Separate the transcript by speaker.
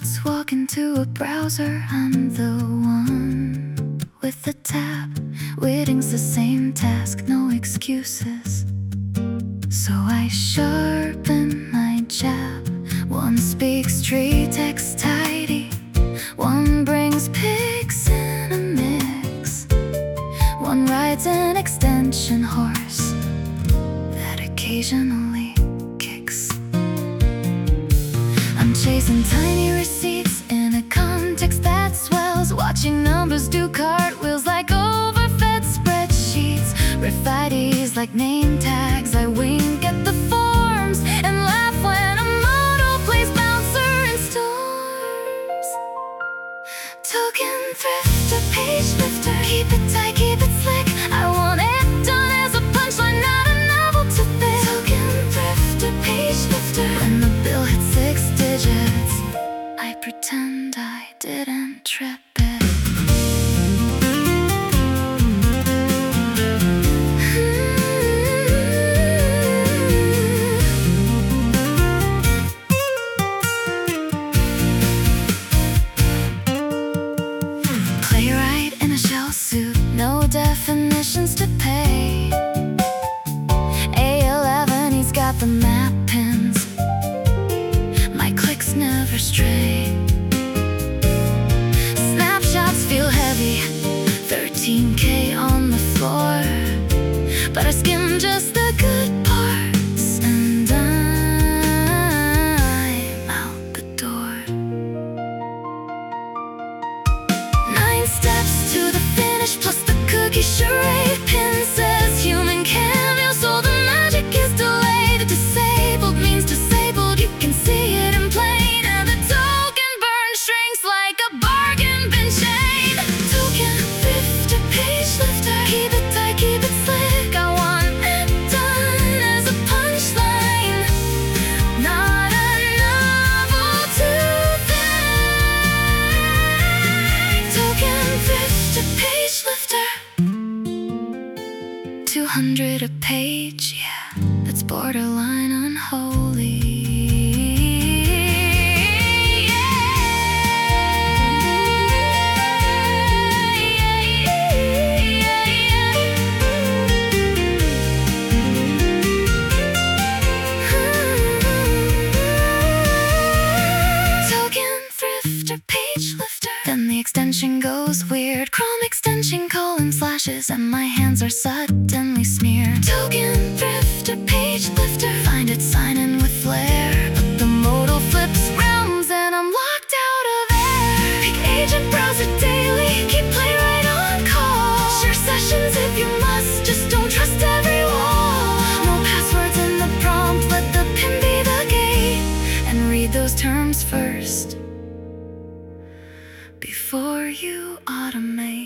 Speaker 1: Let's walk into a browser. I'm the one with the tab. Waiting's the same task, no excuses. So I sharpen my jab. One speaks tree text tidy. One brings pics in a mix. One rides an extension horse that occasionally kicks. I'm chasing tiny receipts in a context that swells, watching numbers do cartwheels like overfed spreadsheets. Riff IDs like name tags. I wink at the forms and laugh when a model plays bouncer in stores. Token thrifter, page lifter, keep it tight, keep it slick. I want it done as a punchline, not a novel to fit. Token thrifter, page lifter. When the bill hits 6 digits, I pretend I didn't trip it. Playwright in a shell suit, no definitions to pay. A11, he's got the map pins. My clicks never stray. Snapshots feel heavy, 13K on the floor, but I skim just the good parts and I'm out the door. 9 steps to the finish, plus the cookie charade. Pin says human cameo, so the magic is delayed. Disabled means disabled, you can see it in plain. And the token burn shrinks like a bargain bin chain. Token thrifter, page lifter, keep it tight, keep it slick. I want it done as a punchline, not a novel to think. Token thrifter, page lifter. 200 a page, yeah, that's borderline unholy. Token thrifter, page lifter. Then the extension goes weird. Chrome extension : slashes, and my hands are suddenly smeared. Token thrifter, page lifter. Find it, sign in with flair, but the modal flips realms and I'm locked out of air. Peek agent, browse it daily, keep playwright on call. Share sessions if you must, just don't trust every wall. No passwords in the prompt, let the pin be the gate. And read those terms first before you automate.